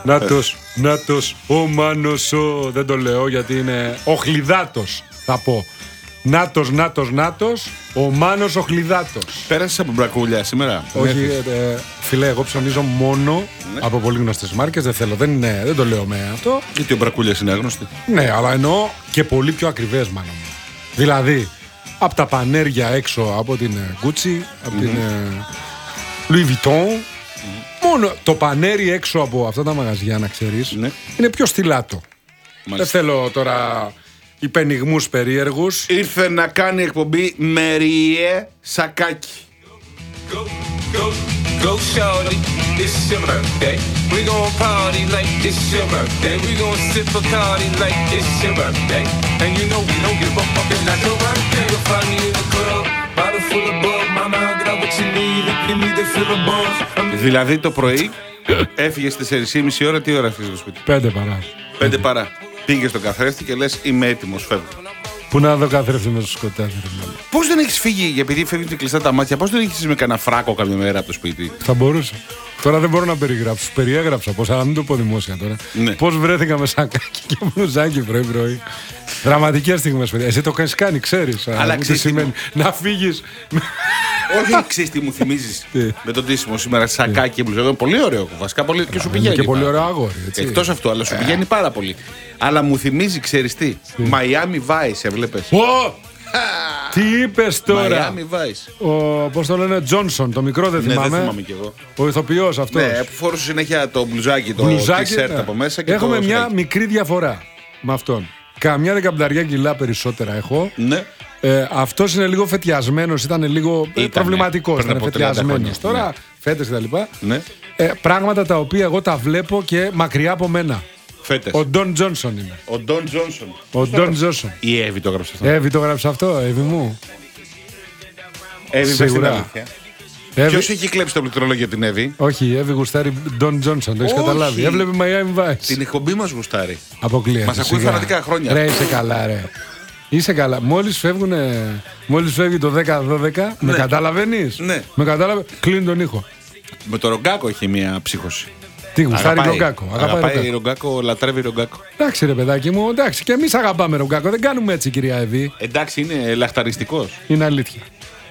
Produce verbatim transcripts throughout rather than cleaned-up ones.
Νάτος, νάτος, ο Μάνος, ο... δεν το λέω γιατί είναι ο Χλιδάτος, θα πω. Νάτος, νάτος, νάτος, ο Μάνος ο Χλιδάτος. Πέρασες από μπρακούλια σήμερα? Όχι, ε, ε, φίλε, εγώ ψωνίζω μόνο ναι. από πολύ γνωστές μάρκες. Δεν θέλω, δεν, είναι, δεν το λέω με αυτό. Γιατί ο Μπρακούλιας είναι άγνωστη. Ναι, αλλά εννοώ και πολύ πιο ακριβές, μάλλον. Δηλαδή, από τα πανέρια έξω από την Gucci, από mm-hmm. την ε, Louis Vuitton. Mm-hmm. Μόνο το πανέρι έξω από αυτά τα μαγαζιά, να ξέρεις, ναι. είναι πιο στυλάτο. Μάλιστα. Δεν θέλω τώρα υπενιγμούς περίεργους. Ήρθε να κάνει εκπομπή Μεριέ Σακάκι. Go, go, go, shorty, it's your birthday. We gon' party like it's your birthday. We gon' sip a party like it's your birthday. And you know we don't give a fuck if that's your birthday. You'll find me in the club, bottle full of bug. Mama, I got what you need, if you need to fill a buzz. Δηλαδή το πρωί έφυγες στις τέσσερις και μισή ώρα, τι ώρα έφυγες στο σπίτι? Πέντε παρά. Πέντε παρά. Πήγες στο καθρέφτη και λες είμαι έτοιμος, φεύγω. Πού να δω καθρέφτη μέσα στο σκοτάδι. Πώς δεν έχεις φύγει, επειδή φεύγουν και κλειστά τα μάτια, πώς δεν έχεις με κανένα φράκο κάποια μέρα από το σπίτι? Θα μπορούσα. Τώρα δεν μπορώ να περιγράψω. Περιέγραψα πώς, αλλά μην το πω δημόσια τώρα. Ναι. Πώς βρέθηκα με σακάκι και μπλουζάκι πρωί-πρωί. Δραματικές στιγμές, παιδιά. Εσύ το έχεις κάνει, ξέρεις. Αλλά τι σημαίνει να φύγεις. Όχι, ξέρεις τι μου θυμίζεις με τον τίσιμο σήμερα, σακάκι και μπλουζάκι. Πολύ ωραίο βασικά πολύ, και σου πηγαίνει. Και πολύ ωραίο αγόρι. Εκτός αυτού, αλλά σου πηγαίνει πάρα πολύ. Αλλά μου θυμίζει, ξέρεις τι, Miami Vice, έβλεπες? Τι είπες τώρα? Miami Vice. Ο, πώς το λένε, Τζόνσον, το μικρό δεν θυμάμαι. Ναι, δεν θυμάμαι κι εγώ. Ο ηθοποιός αυτός. Ναι, που φορούσε συνέχεια το μπλουζάκι, το t-shirt από μέσα. Και έχουμε το μια σφράκι. μικρή διαφορά με αυτόν. Καμιά δεκαπενταριά κιλά περισσότερα έχω. Ναι. Ε, αυτός είναι λίγο φετιασμένος, ήταν λίγο Ήτανε, προβληματικός. Ήταν φετιασμένος. Τώρα, ναι. Φέτες κτλ. Ναι. Ε, πράγματα τα οποία εγώ τα βλέπω και μακριά από μένα. Φέτες. Ο Ντόν Τζόνσον είναι. Ο Ντόν Τζόνσον. Ο Ντόν Τζόνσον. Η Εύη το έγραψε αυτό. Εύη το έγραψε αυτό, Εύη μου. Εύη, πες την αλήθεια. Εύη... Ποιος έχει κλέψει το πληκτρολόγιο την Εύη? Όχι, η Εύη γουστάρει Ντόν Τζόνσον, το έχεις καταλάβει. Έβλεπε Miami Vice. Την εκπομπή μας γουστάρει. Αποκλείεται. Μας ακούει φανατικά χρόνια. Ρε, είσαι καλά, ρε. Είσαι καλά. Μόλις φεύγουν, μόλις φεύγει το δέκα δώδεκα, ναι. με καταλαβαίνεις. Ναι. Με κατάλαβε, κλείνει τον ήχο. Με το Ρογκάκο έχει μια ψύχωση. Τι γουστάρει Ρογκάκο? Αγαπάει Ρογκάκο, λατρεύει Ρογκάκο. Εντάξει, ρε παιδάκι μου, εντάξει, και εμείς αγαπάμε Ρογκάκο. Δεν κάνουμε έτσι, κυρία Εύη. Εντάξει, είναι λαχταριστικός. Είναι αλήθεια.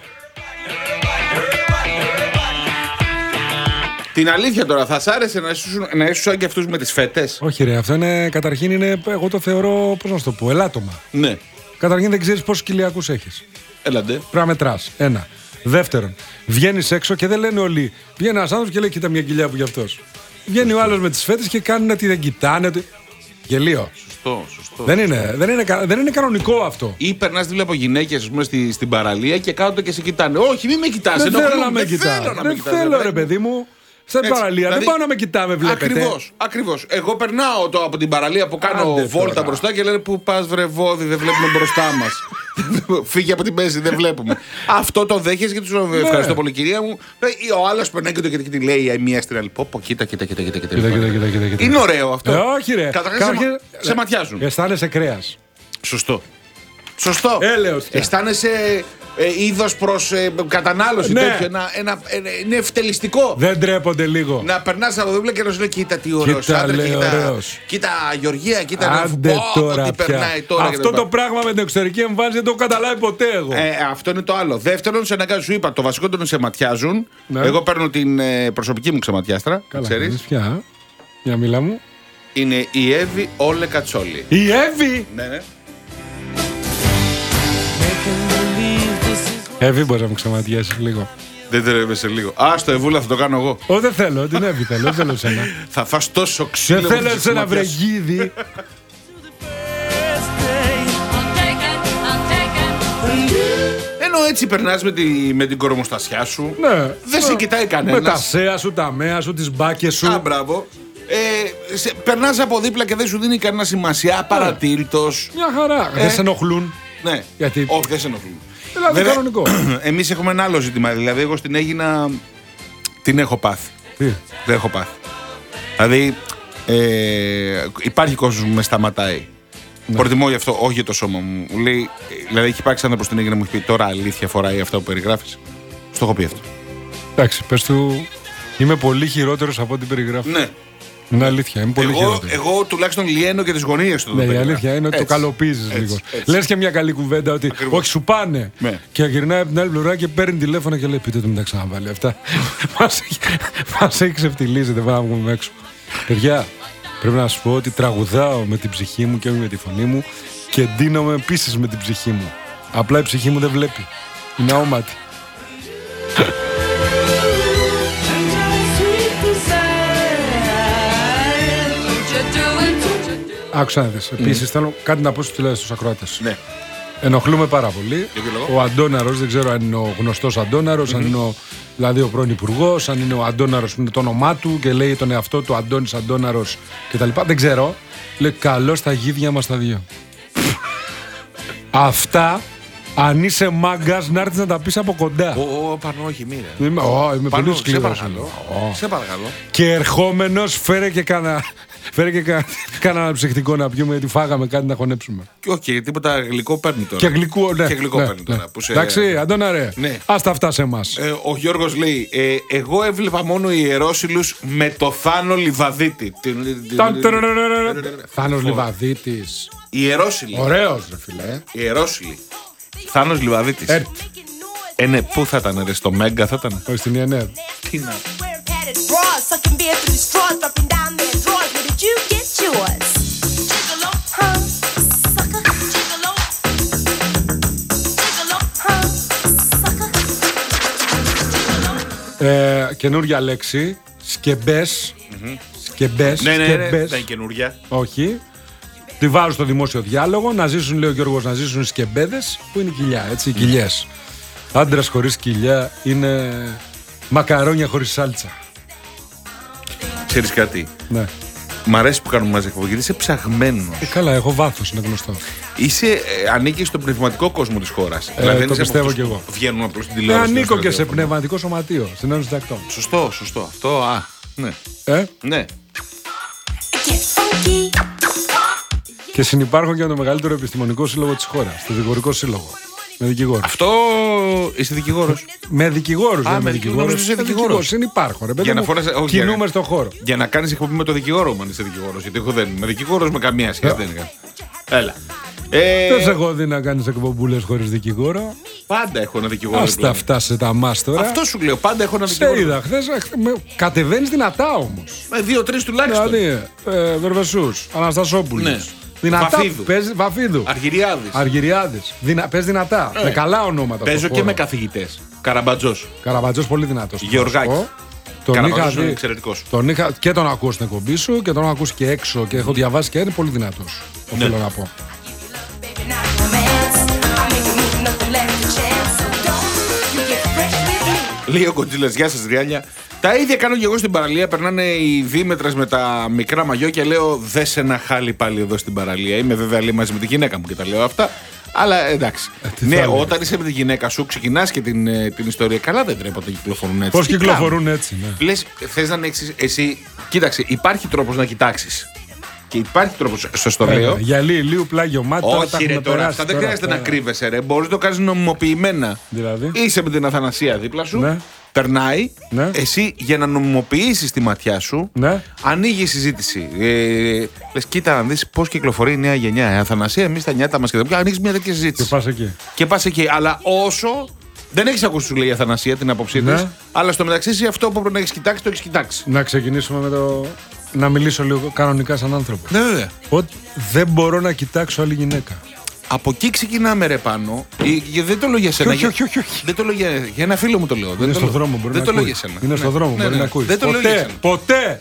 Την αλήθεια τώρα, θα σ' άρεσε να ήσουν, να ήσουν σαν και αυτούς με τις φέτες? Όχι, ρε, αυτό είναι, καταρχήν είναι, εγώ το θεωρώ, πώς να σου το πω, ελάττωμα. Ναι. Καταρχήν δεν ξέρεις πόσους κοιλιακούς έχεις. Έλαντε. Πρέπει να μετράς. Ένα. Δεύτερον, βγαίνεις έξω και δεν λένε όλοι. Βγαίνει ένας άνθρωπος και λέει: κοίτα μια κοιλιά που γι' αυτός. Βγαίνει ο άλλος με τις φέτες και κάνουν ότι δεν κοιτάνε. Ότι... Γελίο. Σωστό, σωστό. Δεν είναι, δεν, είναι, δεν είναι κανονικό αυτό. Ή περνάς δίπλα από γυναίκες, ας πούμε, στη, στην παραλία και κάθονται και σε κοιτάνε. Όχι, μην με κοιτάς. Δεν θέλω να με κοιτάς. Δεν θέλω, ρε παιδί μου. Στην παραλία, δηλαδή, δεν πάω να με κοιτάμε, βλέπετε. Ακριβώς, ακριβώς. Εγώ περνάω το, από την παραλία που κάνω Άντε βόλτα τώρα. Μπροστά και λένε που πας βρε βόδι, δεν βλέπουμε μπροστά μας. Φύγει από την μέση, δεν βλέπουμε. Αυτό το δέχεσαι και του ναι. Ευχαριστώ πολύ, κυρία μου. Ο άλλος περνάει και το και τη λέει η μία στην άλλη. Πω, πω, κοίτα, κοίτα, κοίτα. κοίτα, κοίτα, κοίτα, κοίτα, κοίτα, κοίτα. Είναι ωραίο αυτό. Ε, όχι, ρε. Καταρχάς σε, σε ματιάζουν. Αισθάνεσαι κρέας. Σωστό. Σωστό. Έλεος. Αισθάνεσαι. Ε, είδος προς ε, κατανάλωση ναι. τέτοιο, ένα, ένα, ένα, είναι ευτελιστικό. Δεν τρέπονται λίγο. Να περνάς από δίπλα και να σου λέει κοίτα τι ωραίος άντρα, κοίτα, κοίτα Γεωργία, κοίτα Άντε να τώρα τι περνάει τώρα. Αυτό το πράγμα με την εξωτερική εμφάνιση δεν το έχω καταλάβει ποτέ εγώ. Ε, αυτό είναι το άλλο. Δεύτερον, σε αναγκάζουν, σου είπα, το βασικό είναι σε ματιάζουν. Ναι. Εγώ παίρνω την ε, προσωπική μου ξεματιάστρα. Καλά, ξέρεις. Πια. Για μίλα μου. Είναι η Εύη Όλε Κατσόλη. Η Εύη! Ναι, ναι. Εύη, μπορεί να μου ξεματιάσει λίγο. Δεν τρέπεσαι λίγο. Α, στο Εβούλα θα το κάνω εγώ. Ω, δεν θέλω, την Εύη θέλω, δεν θέλω εσένα. Θα φας τόσο ξύλο. Δεν θέλω εσένα βρεγίδι. Ενώ έτσι περνάς με, τη, με την κορομοστασιά σου. Ναι. Δεν σε κοιτάει κανένας. Με τα σέα σου, τα μέα σου, τις μπάκες σου. Α, μπράβο. Ε, σε, περνάς από δίπλα και δεν σου δίνει κανένα σημασία, παρατήρητος. Μια χαρά. Ε. Δεν σε ενοχλούν. Ναι. Γιατί... Όχι, δεν σε ενοχλούν. Δηλαδή, βέβαια, κανονικό. Εμείς έχουμε ένα άλλο ζήτημα. Δηλαδή, εγώ στην Έγινα την έχω πάθει. Τι? Δεν έχω πάθει. Δηλαδή, ε, υπάρχει κόσμος που με σταματάει. Ναι. Προτιμώ γι' αυτό, όχι για το σώμα μου. Μου λέει, δηλαδή, έχει υπάρξει άνθρωπος στην Έγινα μου έχει πει τώρα αλήθεια φοράει αυτό που περιγράφεις. Στο έχω πει αυτό. Εντάξει, πες του, είμαι πολύ χειρότερος από ό,τι περιγράφω. Ναι. Είναι αλήθεια, είναι πολύ Εγώ, χειρότερο. εγώ τουλάχιστον λιένω και τις γωνίες του. Ναι, το η παιδί. αλήθεια είναι ότι το Έτσι, καλοπίζεις έτσι, λίγο. έτσι. Λες και μια καλή κουβέντα ότι Ακριβώς. όχι σου πάνε. Ναι. Και γυρνάει από την άλλη πλευρά και παίρνει τηλέφωνο και λέει: πείτε του μην τα ξαναβάλει αυτά. Μας έχει- Μας έχει ξεφτυλίσει, δεν πάμε να βγούμε έξω. Παιδιά, πρέπει να σου πω ότι τραγουδάω με την ψυχή μου και όχι με τη φωνή μου και ντύνομαι επίσης με την ψυχή μου. Απλά η ψυχή μου δεν βλέπει. Είναι αόματη. Άκουσα να δεις. Επίσης θέλω κάτι να πω στους τηλεόρασες στους ακροάτες. Ναι. Ενοχλούμε πάρα πολύ. Για ποιο λόγο? Ο Αντώναρος, δεν ξέρω αν είναι ο γνωστός Αντώναρος, αν είναι ο, δηλαδή ο πρώην υπουργός, αν είναι ο Αντώναρος που είναι το όνομά του και λέει τον εαυτό του Αντώνης Αντώναρος κτλ. Δεν ξέρω. Λέει καλώς τα γίδια μας τα δύο. Αυτά, αν είσαι μάγκας, να έρθεις να τα πεις από κοντά. Ω, ω, πάνω, όχι, μοίρα. Είμαι, ω, είμαι Πάνω, πολύ σε σκληρός. παρακαλώ. Ω. Σε παρακαλώ. Και ερχόμενος φέρε και κάνα, φέρε και κάνα, κάνα ψυχτικό να πιούμε γιατί φάγαμε κάτι να χωνέψουμε. Και όχι, τίποτα γλυκό παίρνει τώρα. Και γλυκό, ναι. Και γλυκό ναι, παίρνει ναι. τώρα. Που σε... Εντάξει, Αντώνα ρε, Ναι. ας τα αυτά σε εμάς. Ε, ο Γιώργος λέει, ε, εγώ έβλεπα μόνο ιερόσυλους με το Θάνο Λιβαδίτη. Ταν, τερερερερε. Θάνος Λιβαδίτης. Ιερόσυλοι. Ωραίος ρε φίλε. Ιερόσυλοι. Θάνος Λιβαδίτης. Έρτ. Ε, ναι, πού θα ήταν, ρε, στο Μέγκα θα ήταν. Όχι στην ΙΕΝΕΔ. Τι να. Ε, καινούργια λέξη. Σκεμπές. Σκεμπές. Ναι, ναι, ναι, σκεμπές. δεν είναι καινούργια. Όχι. Τη βάζω στο δημόσιο διάλογο. Να ζήσουν, λέει ο Γιώργος, να ζήσουν οι σκεμπέδες που είναι η κοιλιά, έτσι, οι κοιλιές. Άντρας χωρίς κοιλιά είναι μακαρόνια χωρίς σάλτσα. Ξέρεις κάτι. Ναι. Μ' αρέσει που κάνουμε μαζί εκπομπή γιατί είσαι ψαγμένος. Ε, καλά, έχω βάθος, είναι γνωστό. Είσαι, ε, ανήκεις στον πνευματικό κόσμο της χώρας. Ε, το δεν είσαι από πιστεύω αυτούς κι που εγώ. Βγαίνουν απλώς στην Ε, τηλεόραση. ανήκω στο και σε ραδιόφωνο. πνευματικό σωματείο, στην Ένωση Τακτών. Σωστό, σωστό. Αυτό, α, ναι. Ε? Ναι. Και συνυπάρχω και με το μεγαλύτερο επιστημονικό σύλλογο της χώρας, το Δικηγορικό Σύλλογο. Με δικηγόρους. Αυτό είσαι δικηγόρος. Με δικηγόρους, Α, δεν με με δικηγόρους, δικηγόρους. είσαι Ε, δικηγόρος. Συνυπάρχω, ρε παιδί Για να μου. φοράς- όχι, Κινούμε ρε. στον χώρο. Για να κάνεις εκπομπή με το δικηγόρο μου αν είσαι δικηγόρος. Γιατί εγώ δεν είμαι δικηγόρος με καμία σχέση. Ε. Δεν είναι. Έλα. Ε, Δεν σε έχω δει να κάνεις εκπομπούλες χωρίς δικηγόρο. πάντα έχω ένα δικηγόρο. Ας δίπλα τα μου. φτάσει τα μας τώρα. Αυτό σου λέω. Πάντα έχω ένα Σε δικηγόρο. είδα χθες, κατεβαίνεις δυνατά όμως. Με δύο-τρεις τουλάχιστον. Δηλαδή, ε, Βερβεσούς, Αναστασόπουλος. Ναι. Δυνατά. Βαφίδου. Παίζει, Βαφίδου. Αργυριάδης. Αργυριάδης. Δυνα, παίζει δυνατά. Ε. Με καλά ονόματα. Παίζω στον και χώρο. με καθηγητές. Καραμπατζός. Καραμπατζός πολύ δυνατός. Γεωργάκης. να σου πω. Τον είχα Καραμπατζός είναι δει. εξαιρετικός. Τον είχα και τον ακούω στην εκπομπή σου και τον έχω ακούσει και έξω και έχω διαβάσει και είναι πολύ δυνατός. Ναι. Οφείλω να πω. Λέει ο Κοντζίλας, γεια σας Ριάνια. Τα ίδια κάνω και εγώ στην παραλία. Περνάνε οι δίμετρες με τα μικρά μαγιό και λέω δες ένα χάλι πάλι εδώ στην παραλία. Είμαι βέβαια λέει μαζί με τη γυναίκα μου και τα λέω αυτά. Αλλά εντάξει. τι ναι, θα έλεγες. όταν είσαι με τη γυναίκα σου, ξεκινάς και την, ε, την ιστορία. Καλά δεν τρέπονται να κυκλοφορούν έτσι. Πώς Τι κυκλοφορούν κάνουν? έτσι, ναι. Λες, θες να ανοίξεις εσύ. Κοίταξε, υπάρχει τρόπος να κοιτάξεις. Και υπάρχει τρόπος, σας το λέω. Ε, Γυαλί, ηλίου, πλάγιο μάτι. τώρα τα Όχι, ρε έχουμε τώρα, περάσει αυτά δεν τώρα, χρειάζεται τώρα. να κρύβεσαι, ρε. Μπορείς να το κάνεις νομιμοποιημένα. Δηλαδή. Είσαι με την Αθανασία δίπλα σου. Ναι. Περνάει. Ναι. Εσύ για να νομιμοποιήσεις τη ματιά σου, Ναι. ανοίγει η συζήτηση. Ε, λες, κοίτα να δεις πώς κυκλοφορεί η νέα γενιά. Ε, Αθανασία, εμείς τα νιάτα μας και τα ανοίγεις μια τέτοια Και συζήτηση. πας εκεί. Και πας εκεί. Αλλά όσο. Δεν έχεις ακούσει, σου λέει η Αθανασία, την άποψή Ναι. της. Αλλά στο μεταξύ, εσύ αυτό που πρέπει να έχεις κοιτάξει, το έχεις κοιτάξει. Να ξεκινήσουμε με το. Να μιλήσω λίγο κανονικά σαν άνθρωπο. Ναι, βέβαια. Ότι δεν μπορώ να κοιτάξω άλλη γυναίκα. Από εκεί ξεκινάμε ρε πάνω. Ε, Δεν το λέω για σένα. Όχι, για- όχι, όχι, όχι. Δεν το λέω για, για ένα φίλο μου το λέω. Δεν Είναι το στο λέω- δρόμο, μπορεί δεν να το λέω ακούει. για σένα. Είναι στο Ναι. δρόμο, Ναι, μπορεί ναι. να ακούει. Δεν το λέω για Ποτέ, σένα. ποτέ.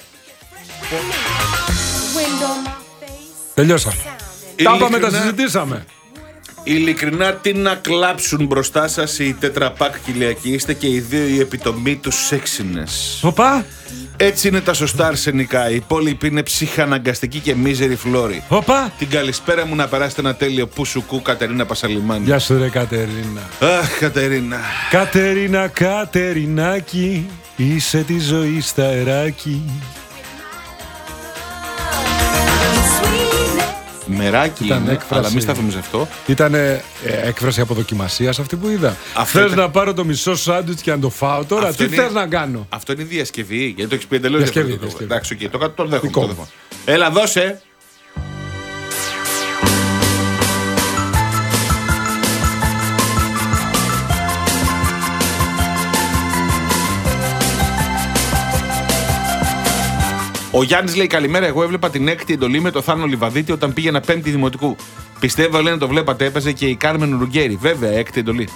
Τελειώσαμε. Τα είπαμε, τα Ειλικρινά- συζητήσαμε. Ειλικρινά, τι να κλάψουν μπροστά σας οι τετραπάκ κοιλιακοί. Είστε και οι δύο η επιτομή του σεξινες. Οπα, Έτσι είναι τα σωστά αρσενικά. Η υπόλοιπη είναι ψυχαναγκαστική και μίζερη φλόρη. οπα. Την καλησπέρα μου να περάσετε ένα τέλειο πουσουκού, Κατερίνα Πασαλιμάνη. Γεια σου ρε Κατερίνα. Αχ, Κατερίνα. Κατερίνα, Κατερινάκη, είσαι τη ζωή στα αεράκι. Μεράκι Ήταν είναι, έκφραση. αλλά μην σταθούμε σε αυτό. Ήταν ε, έκφραση αποδοκιμασίας αυτή που είδα. Θες ήταν... να πάρω το μισό σάντουιτς και να το φάω τώρα, αυτό τι είναι... θες να κάνω. Αυτό είναι διασκευή, γιατί το έχεις πει εντελώς διασκευή, διαφορετικό. διασκευή. Εντάξει, okay, το κάτω το δέχομαι. Το δέχομαι. Έλα, δώσε. Ο Γιάννης λέει καλημέρα. Εγώ έβλεπα την έκτη εντολή με το Θάνο Λιβαδίτη όταν πήγαινα πέμπτη δημοτικού. Πιστεύω, λένε, το βλέπατε, έπαιζε και η Κάρμεν Ρουγκέρι. Βέβαια, έκτη εντολή.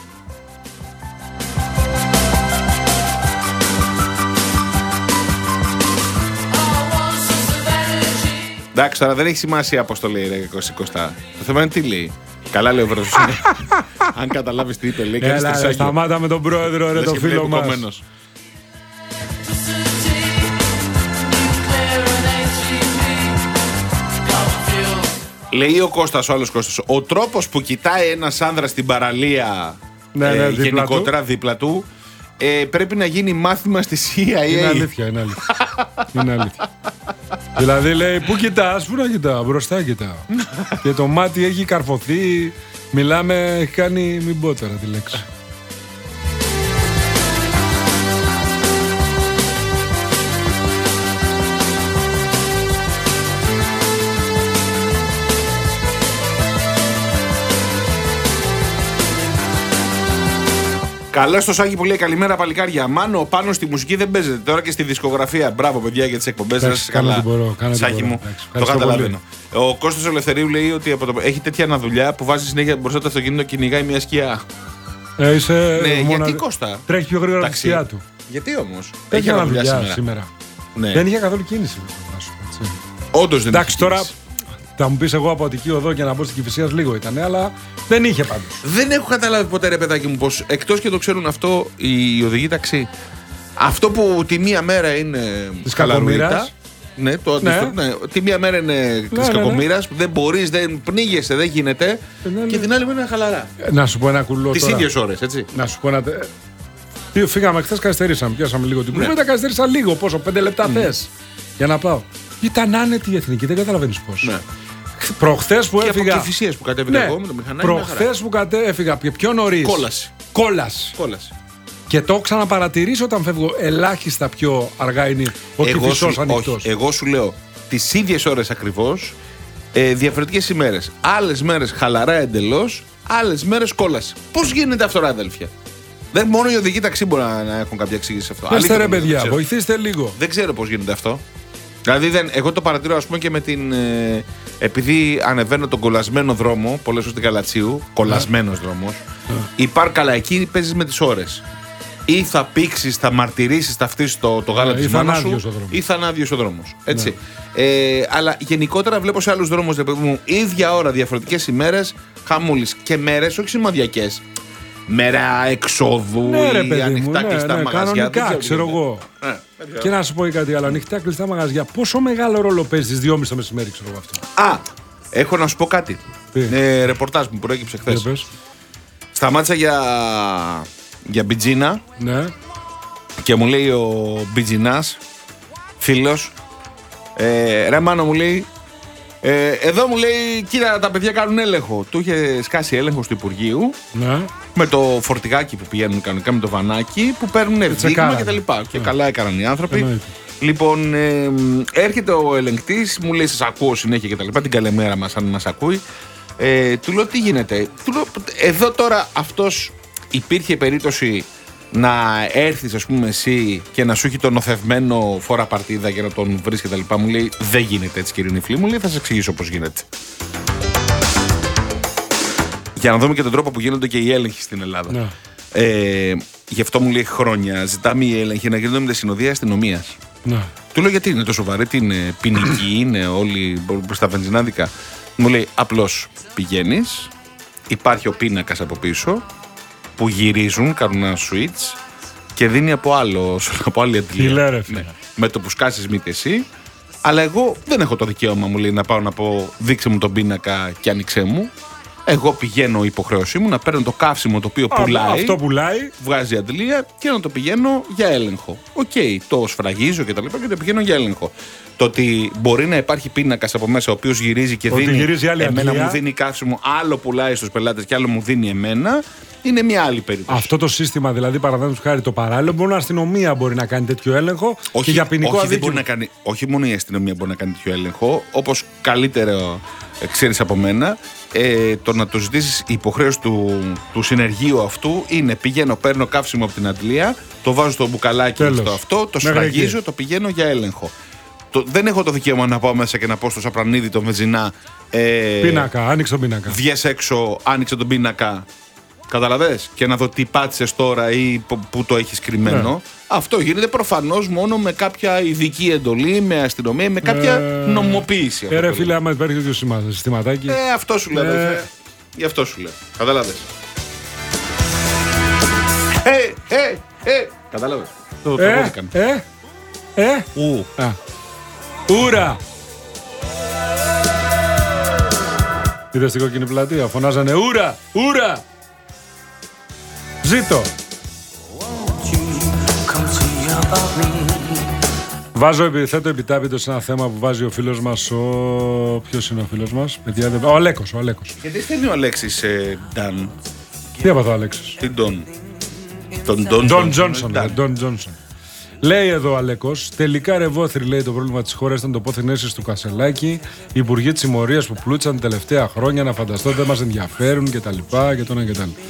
Εντάξει, τώρα δεν έχει σημασία πώς το λέει, ρε Κωστά. Το θέμα είναι τι λέει. Καλά λέει ο Βρόσος. Αν καταλάβεις τι είπε, λέει. Έλα, σταμάτα με τον πρόεδρο, ρε, το φίλο μας. Λέει ο Κώστας, ο άλλος Κώστας, ο τρόπος που κοιτάει ένας άνδρας στην παραλία, ναι, ναι, ε, δίπλα γενικότερα του. δίπλα του, ε, πρέπει να γίνει μάθημα στη σι άι έι. Είναι αλήθεια, είναι αλήθεια. Είναι αλήθεια. Δηλαδή λέει, πού κοιτάς, πού να κοιτάω, μπροστά κοιτάω. Και το μάτι έχει καρφωθεί, μιλάμε, έχει κάνει, μην πω τώρα τη λέξη. Καλό στο Σάκη που λέει καλημέρα παλικάρια. Μάνο, πάνω στη μουσική δεν παίζεται. Τώρα και στη δισκογραφία. Μπράβο, παιδιά, για τις εκπομπές σας. Καλά, Σάκη μου. Το καταλαβαίνω. Ο Κώστας Ελευθερίου λέει ότι από το... έχει τέτοια αναδουλειά που βάζει συνέχεια μπροστά το αυτοκίνητο και κυνηγάει μια σκιά. Ε, είσαι ναι, μονα... γιατί Κώστα. Τρέχει πιο γρήγορα τη σκιά του. Γιατί όμως. Έχει αναδουλειά σήμερα. σήμερα. Ναι. Δεν είχε καθόλου κίνηση. Όντως δεν εντάξει, τώρα. Θα μου πεις εγώ από Αττική Οδό και να μπω στην Κηφισίας λίγο ήταν, αλλά δεν είχε πάντως. Δεν έχω καταλάβει ποτέ, ρε παιδάκι μου, πως εκτός και το ξέρουν αυτό οι οδηγοί ταξί, αυτό που τη μία μέρα είναι της κακομοίρας. Ναι, το ναι. ναι, τη μία μέρα είναι ναι, της ναι, κακομοίρας, ναι. δεν μπορείς, δεν πνίγεσαι, δεν γίνεται. Ναι, ναι. Και την άλλη μέρα είναι χαλαρά. Να σου πω ένα κουλό. Τις ίδιες ώρες, έτσι. Να σου πω ένα. Φύγαμε χθες, καθυστερήσαμε. Πιάσαμε λίγο την κουβέντα, ναι. καθυστέρησα λίγο. Πόσο, πέντε λεπτά mm. θες για να πάω. Ήταν άνετη η εθνική, δεν καταλαβαίνεις πώς. Ναι. Προχθές που και έφυγα. Από Κηφισίας που κατέβηκα ναι. εγώ με το μηχανάκι. Προχθές που κατέβηκα πιο νωρίς. Κόλαση. Κόλαση. Κόλαση. Και το ξαναπαρατηρήσω όταν φεύγω. Ελάχιστα πιο αργά είναι ο Κηφισός ανοιχτός. Εγώ σου λέω τις ίδιες ώρες ακριβώς, ε, διαφορετικές ημέρες. Άλλες μέρες χαλαρά εντελώς, άλλες μέρες κόλαση. Πώς γίνεται αυτό, ρε αδέλφια? Δεν μόνο οι οδηγοί ταξί μπορούν να, να έχουν κάποια εξήγηση σε αυτό. Είστε ρε παιδιά, βοηθήστε λίγο. Δεν ξέρω πώς γίνεται αυτό. Δηλαδή, δεν, εγώ το παρατηρώ, ας πούμε, και με την. Ε, επειδή ανεβαίνω τον κολλασμένο δρόμο, πολλές ώρες στην Καλατσίου, κολλασμένος yeah. δρόμος, yeah. η πάρκαλα εκεί παίζεις με τις ώρες. Ή θα πήξεις, θα μαρτυρήσεις, θα φτύσεις το, το γάλα yeah, της μάνας σου, ή θα είναι άδειος ο δρόμος. Έτσι. Yeah. Ε, αλλά γενικότερα βλέπω σε άλλους δρόμους, μου, ίδια ώρα, διαφορετικές ημέρες, χαμούλης και μέρες, όχι σημαδιακές. Μέρα εξόδου ναι, ρε, ή παιδί ανοιχτά μου, κλειστά ναι, μαγαζιά. Κανονικά, ξέρω εγώ. Ναι, και να σου πω κάτι άλλο. Ανοιχτά κλειστά μαγαζιά. Πόσο μεγάλο ρόλο παίζει στις δυόμιση το μεσημέρι, ξέρω εγώ αυτό. Α, έχω να σου πω κάτι. Ε, ρεπορτάζ μου προέκυψε χθες. Σταμάτησα για, για μπιτζίνα. Ναι. Και μου λέει ο μπιτζινάς, φίλος, ε, ρε Μάνο, μου λέει, Ε, εδώ μου λέει, κοίτα, τα παιδιά κάνουν έλεγχο. Του είχε σκάσει έλεγχο του Υπουργείου. Ναι. Με το φορτηγάκι που πηγαίνουν κανονικά, με το βανάκι που παίρνουν δείγμα και τα λοιπά. Και ναι. καλά έκαναν οι άνθρωποι. Εννοείται. Λοιπόν, ε, έρχεται ο ελεγκτής, μου λέει, σας ακούω συνέχεια και τα λοιπά. Την καλημέρα μας, αν μας ακούει. Ε, του λέω, τι γίνεται. Του λέω, εδώ τώρα αυτός υπήρχε περίπτωση να έρθεις, ας πούμε, εσύ και να σου έχει τον νοθευμένο φόρα παρτίδα για να τον βρεις και τα λοιπά. Μου λέει, δεν γίνεται έτσι, κύριε Νιφλή. Μου λέει, θα σας εξηγήσω πώς γίνεται. Για να δούμε και τον τρόπο που γίνονται και οι έλεγχοι στην Ελλάδα. Ναι. Ε, γι' αυτό μου λέει χρόνια ζητάμε οι έλεγχοι να γίνονται με τη συνοδεία αστυνομίας. Ναι. Του λέω, γιατί είναι τόσο βαρύ, είναι ποινική, είναι όλοι στα βενζινάδικα. Μου λέει, απλώς πηγαίνεις, υπάρχει ο πίνακας από πίσω που γυρίζουν, κάνουν ένα switch και δίνει από, άλλο, από άλλη αντιλία. Ναι. Με το που σκάσεις μύτη εσύ. Αλλά εγώ δεν έχω το δικαίωμα, μου λέει, να πάω να πω δείξε μου τον πίνακα και άνοιξέ μου. Εγώ πηγαίνω υποχρέωσή μου να παίρνω το καύσιμο το οποίο πουλάει. Αυτό πουλάει. Βγάζει αντλία και να το πηγαίνω για έλεγχο. Οκ, okay, το σφραγίζω και τα λοιπά και το πηγαίνω για έλεγχο. Το ότι μπορεί να υπάρχει πίνακας από μέσα ο οποίος γυρίζει και ότι δίνει. Γυρίζει άλλη εμένα αντλία. μου δίνει καύσιμο, άλλο πουλάει στους πελάτες και άλλο μου δίνει εμένα. Είναι μια άλλη περίπτωση. Αυτό το σύστημα, δηλαδή, παραδείγματος χάρη το παράλληλο, μόνο η αστυνομία μπορεί να κάνει τέτοιο έλεγχο. Όχι, και για ποινικό όχι, αδίκημα. δεν μπορεί να κάνει, όχι μόνο η αστυνομία μπορεί να κάνει τέτοιο έλεγχο, όπως καλύτερο ξέρεις από μένα. Ε, το να το ζητήσεις, η υποχρέωση του, του συνεργείου αυτού είναι πηγαίνω, παίρνω καύσιμο από την αντλία, το βάζω στο μπουκαλάκι στο αυτό, το σφραγίζω, το πηγαίνω για έλεγχο. Το, δεν έχω το δικαίωμα να πάω μέσα και να πω στο Σαπρανίδη, το Βενζινά. Ε, πίνακα, άνοιξε τον πίνακα. Βγες έξω, άνοιξε τον πίνακα. Καταλαβες, και να δω τι πάτησες τώρα ή που το έχεις κρυμμένο. Ναι. Αυτό γίνεται προφανώς μόνο με κάποια ειδική εντολή, με αστυνομία, με κάποια ε, νομοποίηση. Ε, ρε φίλε, άμα υπάρχει τέτοιο συστηματάκι. Ε, αυτό σου λέω. Ε, γι' αυτό σου λέω. Καταλάβες. Ε, ε, ε. Κατάλαβες. Το ε, ε, ε, ε. Ου. Α. Ούρα. Είδες στην κόκκινη πλατεία, φωνάζανε ούρα, ούρα. Ζήτω. Βάζω, θέτω επιτάπητο σε ένα θέμα που βάζει ο φίλος μας. Ο... Ποιος είναι ο φίλος μας, παιδιά, δεν... Ο Αλέκος, ο Αλέκος. Γιατί στέλνει ο Αλέξης ε, Νταν. Τι έπαθε ο Αλέξης? Τι Ντον. Τον Ντον Τζόνσον. Ντον Τζόνσον. Λέει εδώ ο Αλέκος, τελικά ρεβόθρι, λέει, το πρόβλημα της χώρας ήταν το πόθεν αίσθηση του Κασελάκη. Οι υπουργοί της συμμορίας που πλούτσαν τα τελευταία χρόνια, να φανταστώ δεν μας ενδιαφέρουν κτλ. Και το ένα και το άλλο.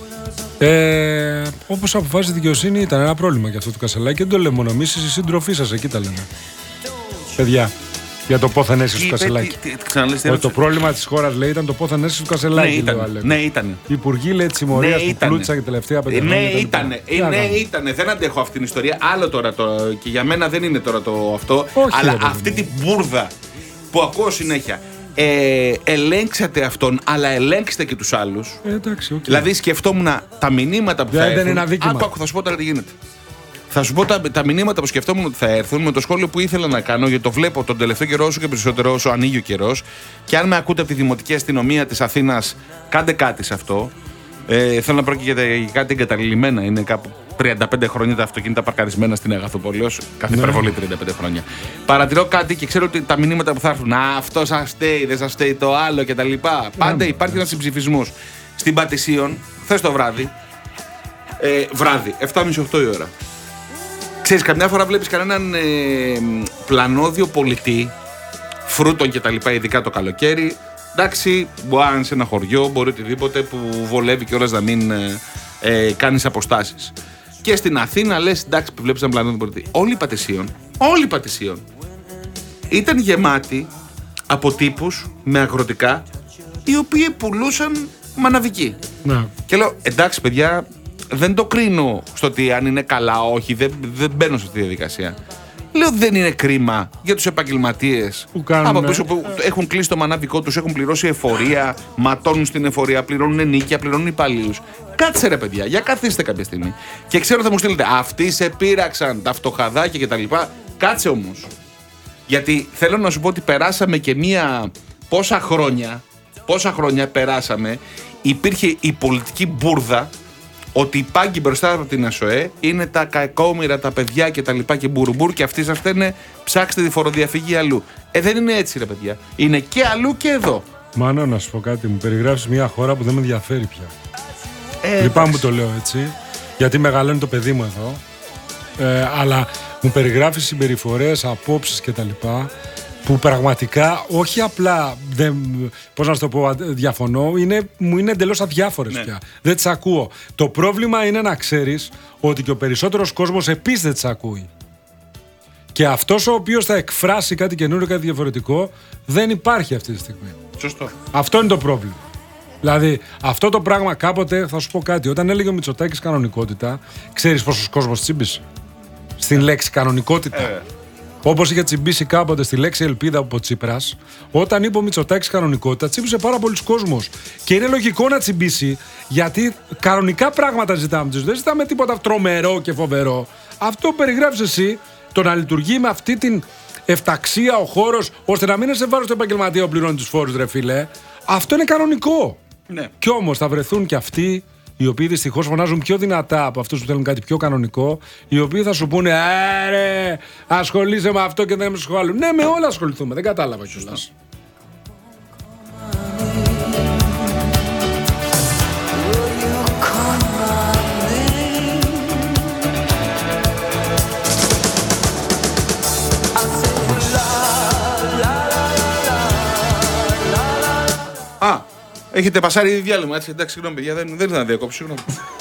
Ε, όπως αποφάσισε η δικαιοσύνη, ήταν ένα πρόβλημα για αυτό το Κασελάκη. Δεν το λέμε μόνο εμείς, οι σύντροφοί σας εκεί τα λένε. Παιδιά, για το πόθεν αίσθηση του Κασελάκη. Ότι το πρόβλημα της χώρας, λέει, ήταν το πόθεν αίσθηση του Κασελάκη. Ναι, ήταν. Ναι, ήταν. Οι υπουργοί, λέει, της συμμορίας ναι, που πλούτσαν και τα τελευταία πέντε χρόνια. Ναι, ήταν. Ναι, ήταν. Δεν αντέχω αυτή την ιστορία. Άλλο τώρα το. Και για μένα δεν είναι τώρα το αυτό. Όχι, αλλά αυτή την μπουρδα που ακούω συνέχεια. Ε, ελέγξατε αυτόν, αλλά ελέγξτε και τους άλλους. Ε, εντάξει, okay. Δηλαδή σκεφτόμουν τα μηνύματα που yeah, θα έρθουν. Άκου, άκου, θα σου πω τώρα τι γίνεται. Θα σου πω τα, τα μηνύματα που σκεφτόμουν ότι θα έρθουν με το σχόλιο που ήθελα να κάνω, γιατί το βλέπω τον τελευταίο καιρό όσο και περισσότερο όσο ανοίγει ο καιρός. Και αν με ακούτε από τη Δημοτική Αστυνομία της Αθήνας, κάντε κάτι σε αυτό. Ε, θέλω να πρόκειται για κάτι εγκαταλειμμένα. Είναι κάπου τριάντα πέντε χρόνια τα αυτοκίνητα παρκαρισμένα στην Αγαθοπολή, ως κάθε υπερβολή τριάντα πέντε χρόνια. Παρατηρώ κάτι και ξέρω ότι τα μηνύματα που θα έρθουν, α, αυτό σας φταίει, δεν σας φταίει το άλλο κτλ. Πάντα υπάρχει ένας συμψηφισμός. Στην Πατησίων, χθες το βράδυ, ε, βράδυ, επτά και μισή οκτώ η ώρα. Ξέρεις, καμιά φορά βλέπεις κανέναν ε, πλανόδιο πολιτή, φρούτων κτλ. Ειδικά το καλοκαίρι. Εντάξει, μπορεί να είναι σε ένα χωριό, μπορεί οτιδήποτε που βολεύει κιόλας να μην ε, ε, κάνεις αποστάσεις. Και στην Αθήνα λες, εντάξει, που βλέπεις έναν πλανόδιο πολιτή. Όλοι οι Πατησίων, όλοι οι Πατησίων ήταν γεμάτοι από τύπους με αγροτικά, οι οποίοι πουλούσαν μαναβική. Ναι. Και λέω, εντάξει παιδιά, δεν το κρίνω στο ότι αν είναι καλά, όχι, δεν, δεν μπαίνω σε αυτή τη διαδικασία. Λέω, δεν είναι κρίμα για τους επαγγελματίες που, κάνουν, από πίσω, που ε. έχουν κλείσει το μανάβικό τους, έχουν πληρώσει εφορία, ματώνουν στην εφορία, πληρώνουν ενίκια, πληρώνουν υπαλλήλους. Κάτσε ρε παιδιά, για καθίστε κάποια στιγμή. Και ξέρω θα μου στείλετε, αυτοί σε πείραξαν τα φτωχαδάκια κτλ. Κάτσε όμως. Γιατί θέλω να σου πω ότι περάσαμε και μία. Πόσα χρόνια, πόσα χρόνια περάσαμε, υπήρχε η πολιτική μπουρδα. Ότι οι πάγκοι μπροστά από την ΕΣΟΕ είναι τα κακόμοιρα, τα παιδιά και τα λοιπά και μπουρμπούρ και αυτοί σας φταίνε, ψάξτε τη φοροδιαφυγή αλλού. Ε, δεν είναι έτσι ρε παιδιά. Είναι και αλλού και εδώ. Μάνο, να σου πω κάτι, μου περιγράφεις μια χώρα που δεν με ενδιαφέρει πια. Ε, Λυπάμαι που το λέω έτσι, γιατί μεγαλώνει το παιδί μου εδώ. Ε, αλλά μου περιγράφεις συμπεριφορές, απόψεις και τα λοιπά, που πραγματικά όχι απλά, δεν, πώς να σου το πω, διαφωνώ, είναι, μου είναι εντελώς αδιάφορες ναι. πια. Δεν τις ακούω. Το πρόβλημα είναι να ξέρεις ότι και ο περισσότερος κόσμος επίσης δεν τις ακούει. Και αυτός ο οποίος θα εκφράσει κάτι καινούριο, κάτι διαφορετικό, δεν υπάρχει αυτή τη στιγμή. Σωστό. Αυτό είναι το πρόβλημα. Δηλαδή, αυτό το πράγμα κάποτε, θα σου πω κάτι, όταν έλεγε ο Μητσοτάκης κανονικότητα, ξέρεις πόσος κόσμος τσίμπησε στην λέξη κανονικότητα. Ε. Όπως είχε τσιμπήσει κάποτε στη λέξη ελπίδα από Τσίπρας, όταν είπε ο Μητσοτάκης κανονικότητα, τσίμπησε πάρα πολλοί κόσμος. Και είναι λογικό να τσιμπήσει, γιατί κανονικά πράγματα ζητάμε. Δεν ζητάμε τίποτα τρομερό και φοβερό. Αυτό που περιγράφεις εσύ, το να λειτουργεί με αυτή την εφταξία ο χώρος, ώστε να μην είναι σε βάρος του επαγγελματία που πληρώνει τους φόρους, ρε φίλε, αυτό είναι κανονικό. Ναι. Κι όμως θα βρεθούν κι αυτοί οι οποίοι δυστυχώς φωνάζουν πιο δυνατά από αυτούς που θέλουν κάτι πιο κανονικό, οι οποίοι θα σου πούνε «Άρε, ασχολείσαι με αυτό και δεν με σχολούν». Ναι, με όλα ασχοληθούμε, δεν κατάλαβα κιόλας. Α, έχετε πασάρει ήδη διάλειμμα, έτσι, εντάξει, συγγνώμη παιδιά, δεν, δεν ήθελα να διακόψω, συγγνώμη.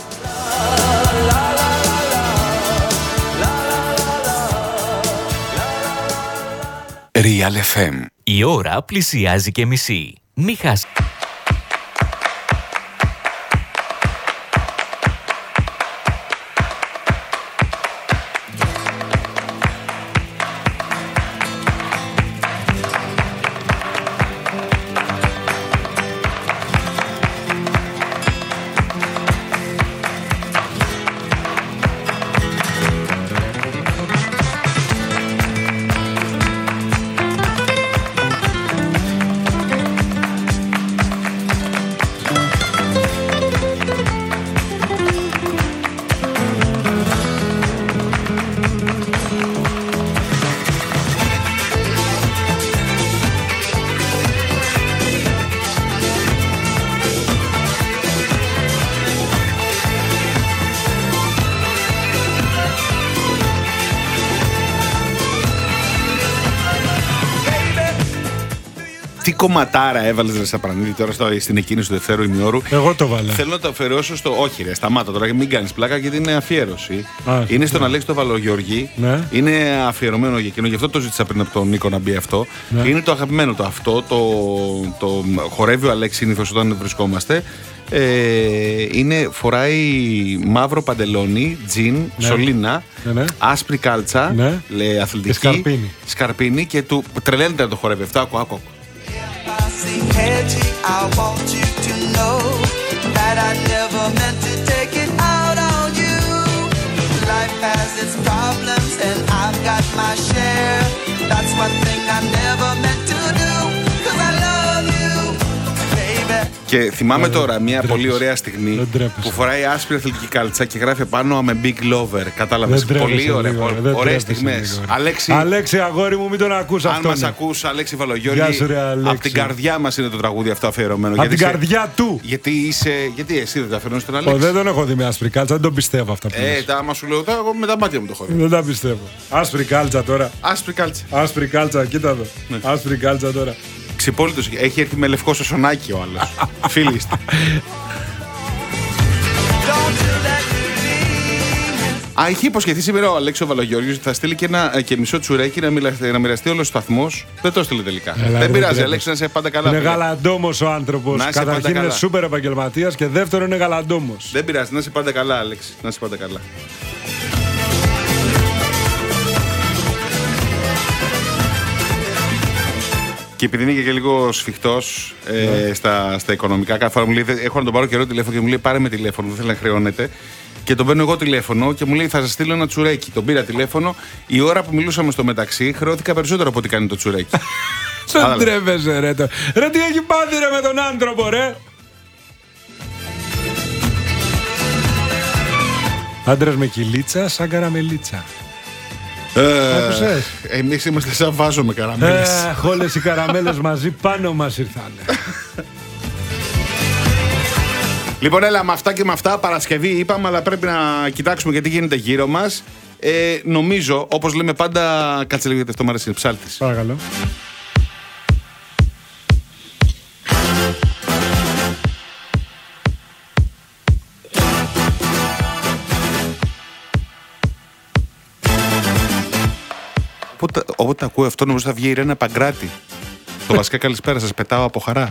Real εφ εμ. Η ώρα πλησιάζει και μισή. Μη χάσει. Τι κομματάρα έβαλες ρε Σαπρανίδη τώρα στο, στην εκκίνηση του δευτέρου ημιώρου. Εγώ το βάλα. Θέλω να το αφιερώσω στο. Όχι, ρε, σταμάτα τώρα, μην κάνεις πλάκα γιατί είναι αφιέρωση. Α, είναι στον ναι. Αλέξη το Βαλογιώργη. Ναι. Είναι αφιερωμένο για εκείνο, γι' αυτό το ζήτησα πριν από τον Νίκο να μπει αυτό. Ναι. Είναι το αγαπημένο το αυτό. Το, το χορεύει ο Αλέξη συνήθως όταν βρισκόμαστε. Ε, είναι, φοράει μαύρο παντελόνι, τζιν, Ναι. σωλήνα, Ναι, ναι. άσπρη κάλτσα, Ναι. λέει, αθλητική. Και σκαρπίνι. Σκαρπίνι και του τρελαίνεται να το χορεύει. Αυτό, άκου, άκου. I want you to know that I never meant to take it out on you. Life has its problems and I've got my share. That's one thing I never meant to do, 'cause I love you, baby. Και θυμάμαι Ε, τώρα μια δεν πολύ τρέπεσαι. ωραία στιγμή Δεν τρέπεσαι. που φοράει άσπρη αθλητική κάλτσα και γράφει πάνω I'm a big lover. Κατάλαβες. Δεν Πολύ τρέπεσαι ωραία. λίγο, πο- δεν Ωραίες τρέπεσαι στιγμές. λίγο, ρε. Αλέξη, Αλέξη, αγόρι μου, μην τον ακούς αν αυτό. μας ναι. ακούς, Αλέξη Βαλογιώργη, Γεια σου, ρε, Αλέξη. από την καρδιά μας είναι το τραγούδι αυτό αφιερωμένο. Από γιατί την είσαι- καρδιά του. Γιατί είσαι. Γιατί εσύ δεν τα αφιερώνεις τον Ω, Αλέξη. δεν τον έχω δει με άσπρη κάλτσα, δεν τον πιστεύω αυτά που Ε, λες. τα άμα σου λέω τώρα, εγώ με τα μάτια μου το χορεύω. Δεν τα πιστεύω. Άσπρη κάλτσα τώρα. Άσπρη κάλτσα. Άσπρη κάλτσα, κοίτα εδώ. Ναι. Άσπρη κάλτσα τώρα. Ξυπόλυτος. Έχει έρθει με λευκό σωσονάκι ο άλλος. Φίλοι είστε. Don't you let me be. Α, είχε υποσχεθεί σήμερα ο Αλέξο Βαλογιώργης ότι θα στείλει και ένα ε, και μισό τσουρέκι να, μιλα, να μοιραστεί όλο ο σταθμός. Δεν το στείλε τελικά. Έλα, δεν ρε, πειράζει, δεν Αλέξη, να είσαι πάντα καλά. Είναι φίλε. γαλαντόμος ο άνθρωπος. Να είσαι πάντα Καταρχήν είναι καλά. σούπερ επαγγελματίας και δεύτερον είναι γαλαντόμος. Δεν πειράζει, να είσαι πάντα καλά, Αλέξη. Να είσαι πάντα καλά. Και επειδή είναι και λίγο σφιχτός ε, στα, στα οικονομικά, κάθε φορά μου λέει: έχω να τον πάρω καιρό τηλέφωνο και μου λέει: πάρε με τηλέφωνο, δεν θέλει να χρεώνεται. Και τον παίρνω εγώ τηλέφωνο και μου λέει: θα σας στείλω ένα τσουρέκι. Τον πήρα τηλέφωνο. Η ώρα που μιλούσαμε στο μεταξύ, χρεώθηκα περισσότερο από ό,τι κάνει το τσουρέκι. Δεν Κατάλαβε. τρέπεσαι ρε. το- Ρε τι έχει πάθει ρε με τον άνθρωπο ρε. Άντρας με κυλίτσα σαν καραμελίτσα. Άκουσες? Ε, εμείς είμαστε σαν βάζο με καραμέλες. Αχ, όλες οι καραμέλες μαζί πάνω μας ήρθανε. Λοιπόν, έλα με αυτά και με αυτά. Παρασκευή είπαμε, αλλά πρέπει να κοιτάξουμε γιατί γίνεται γύρω μας. Ε, νομίζω, όπως λέμε πάντα, κάτσε λίγο γιατί αυτό μου αρέσει, είναι ψάλτης. Παρακαλώ. Όποτε, όποτε ακούω αυτό, νομίζω θα βγει η Ρένα Παγκράτη. Το βασικά καλησπέρα σας, πετάω από χαρά.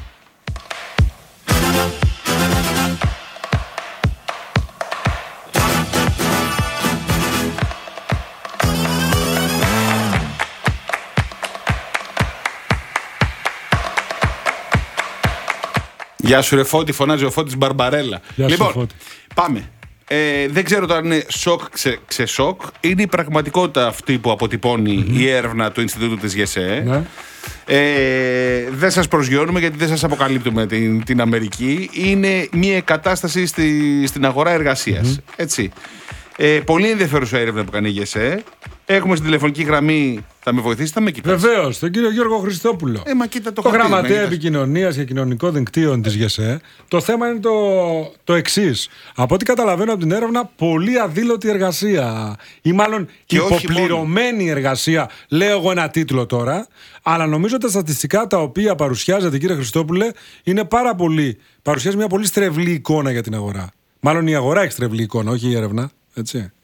Γεια σου ρε Φώτη, φωνάζει ο Φώτης Μπαρμπαρέλα. Γεια σου, Λοιπόν, Φώτη. πάμε. Ε, δεν ξέρω τώρα αν είναι σοκ ξε, ξεσοκ. Είναι η πραγματικότητα αυτή που αποτυπώνει η έρευνα του Ινστιτούτου της ΓΕΣΕ. Ναι. Ε, δεν σας προσγειώνουμε γιατί δεν σας αποκαλύπτουμε την, την Αμερική. Είναι μια κατάσταση στη, στην αγορά εργασίας. Mm-hmm. Έτσι. Ε, πολύ ενδιαφέρουσα έρευνα που κάνει η ΓΕΣΕ. Έχουμε στην τηλεφωνική γραμμή. Θα με βοηθήσετε, θα με κοιτάξετε. Βεβαίως, τον κύριο Γιώργο Χριστόπουλο. Ε, μα κοίτα το το χαρτί, γραμματέα επικοινωνίας και κοινωνικών δικτύων της ΓΕΣΕ. Το θέμα είναι το, το εξής. Από ό,τι καταλαβαίνω από την έρευνα, πολύ αδήλωτη εργασία. Ή μάλλον και υποπληρωμένη εργασία. Λέω εγώ ένα τίτλο τώρα. Αλλά νομίζω τα στατιστικά τα οποία παρουσιάζεται, κύριε Χριστόπουλε, είναι πάρα πολύ. Παρουσιάζει μια πολύ στρεβλή εικόνα για την αγορά. Μάλλον η αγορά έχει στρεβλή εικόνα, όχι η έρευνα. Έτσι.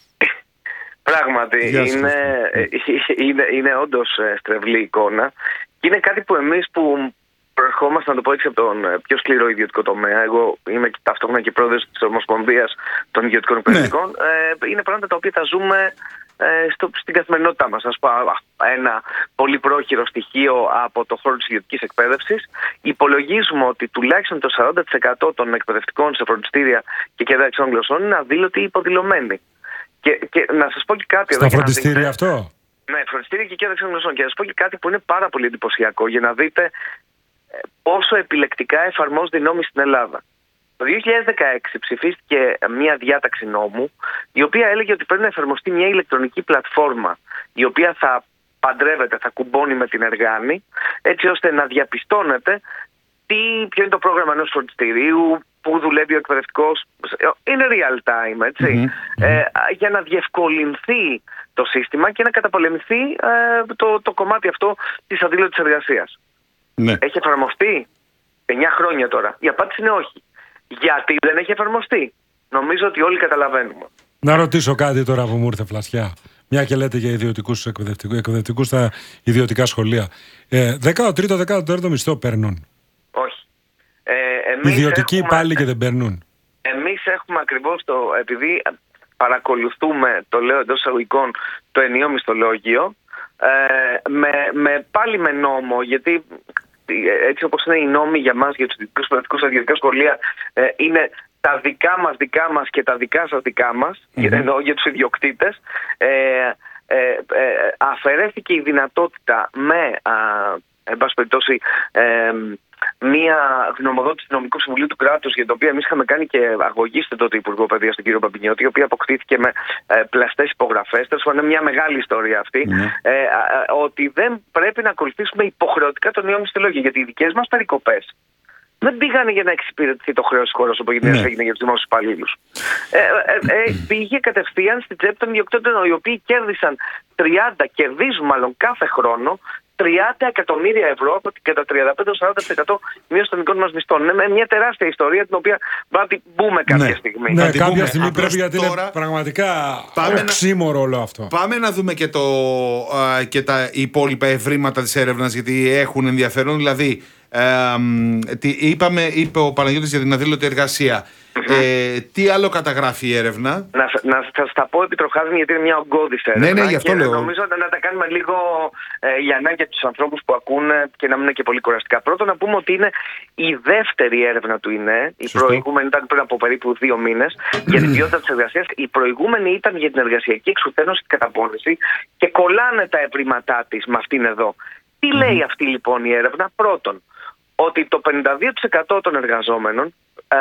Πράγματι, είναι, είναι, είναι όντως στρεβλή εικόνα και είναι κάτι που εμείς που προερχόμαστε, να το πω έτσι, από τον πιο σκληρό ιδιωτικό τομέα, εγώ είμαι ταυτόχρονα και πρόεδρος της Ομοσπονδίας των Ιδιωτικών Εκπαιδευτικών, ναι. ε, είναι πράγματα τα οποία τα ζούμε ε, στο, στην καθημερινότητά μας. Ας πω ένα πολύ πρόχειρο στοιχείο από το χώρο της ιδιωτικής εκπαίδευσης. Υπολογίζουμε ότι τουλάχιστον το σαράντα τοις εκατό των εκπαιδευτικών σε φροντιστήρια και κέντρα εξών γλωσσών είναι αδήλωτοι ή υποδηλωμένοι. Και, και να σας πω και κάτι. Στα φροντιστήρια αυτό. Ναι, φροντιστήρια και κέντρα εξών γλωσσών. Και να σας πω και κάτι που είναι πάρα πολύ εντυπωσιακό για να δείτε πόσο επιλεκτικά εφαρμόζεται η νόμη στην Ελλάδα. Το δύο χιλιάδες δεκαέξι ψηφίστηκε μια διάταξη νόμου η οποία έλεγε ότι πρέπει να εφαρμοστεί μια ηλεκτρονική πλατφόρμα η οποία θα παντρεύεται, θα κουμπώνει με την εργάνη, έτσι ώστε να διαπιστώνεται τι, ποιο είναι το πρόγραμμα ενός φροντιστηρίου, πού δουλεύει ο εκπαιδευτικός. Είναι real time, έτσι. Mm-hmm. Ε, για να διευκολυνθεί το σύστημα και να καταπολεμηθεί ε, το, το κομμάτι αυτό της αδήλωτης εργασίας. Ναι. Έχει εφαρμοστεί εννιά χρόνια τώρα. Η απάντηση είναι όχι. Γιατί δεν έχει εφαρμοστεί? Νομίζω ότι όλοι καταλαβαίνουμε. Να ρωτήσω κάτι τώρα που μου ήρθε φλασιά. Μια και λέτε για ιδιωτικούς εκπαιδευτικούς, εκπαιδευτικούς στα ιδιωτικά σχολεία. Ε, δέκατο τρίτο, δέκατο τέταρτο μισθό παίρνουν? Όχι. Ε, εμείς ιδιωτικοί έχουμε... πάλι και δεν παίρνουν. Εμείς έχουμε ακριβώς το... Επειδή παρακολουθούμε, το λέω εντός εισαγωγικών, το ενιαίο μισθολόγιο, ε, με, με, πάλι με νόμο, γιατί έτσι όπως είναι οι νόμοι για μας, για τους ιδιωτικούς εκπαιδευτικούς στα ιδιωτικά σχολεία, ε, είναι τα δικά μας δικά μας και τα δικά σας δικά μας, mm-hmm. ενώ για τους ιδιοκτήτες, ε, ε, ε, αφαιρέθηκε η δυνατότητα με, α, εν πάση περιπτώσει, ε, μία γνωμοδότηση του Νομικού Συμβουλίου του Κράτους, για το οποίο εμείς είχαμε κάνει και αγωγή στον τότε Υπουργό Παιδείας, τον κύριο Παπινιώτη, η οποία αποκτήθηκε με ε, πλαστές υπογραφές. Τέλος πάντων, είναι μια μεγάλη ιστορία αυτή. Mm. Ε, ε, ε, ότι δεν πρέπει να ακολουθήσουμε υποχρεωτικά το νέο μισθολόγιο, γιατί οι δικές μας περικοπές δεν πήγανε για να εξυπηρετηθεί το χρέος της χώρας, όπως έγινε mm. για τους δημόσιους υπαλλήλους. Ε, ε, ε, πήγε κατευθείαν στην τσέπη των ιδιοκτήτων, οι οποίοι κέρδισαν τριάντα, κερδίζουν μάλλον κάθε χρόνο, τριάντα εκατομμύρια ευρώ και τα τριάντα πέντε με σαράντα τοις εκατό μείωση των δικών μας μισθών. Είναι μια τεράστια ιστορία την οποία πρέπει να μπούμε κάποια ναι. στιγμή. Ναι, να κάποια μπούμε. στιγμή Απλώς πρέπει, γιατί τώρα... είναι πραγματικά οξύμορο όλο αυτό. Πάμε να δούμε και, το, α, και τα υπόλοιπα ευρήματα της έρευνας, γιατί έχουν ενδιαφέρον. Δηλαδή, ε, τι, είπαμε, είπε ο Παναγιώτης για την αδήλωτη εργασία. Ε, τι άλλο καταγράφει η έρευνα? Να, να σας τα πω επιτροχάζουν, γιατί είναι μια ογκώδης έρευνα. Ναι, ναι, γι' αυτό και λέω. νομίζω ότι να τα κάνουμε λίγο ε, για ανάγκη από τους ανθρώπους που ακούνε και να μην είναι και πολύ κουραστικά. Πρώτον, να πούμε ότι είναι η δεύτερη έρευνα του ΙΝΕ. Η Σωστό. προηγούμενη ήταν πριν από περίπου δύο μήνες για την ποιότητα της εργασίας. Η προηγούμενη ήταν για την εργασιακή εξουθένωση και καταπώνηση και κολλάνε τα ευρήματά της με αυτήν εδώ. Τι mm. λέει αυτή λοιπόν η έρευνα? Πρώτον, ότι το πενήντα δύο τοις εκατό των εργαζόμενων ε,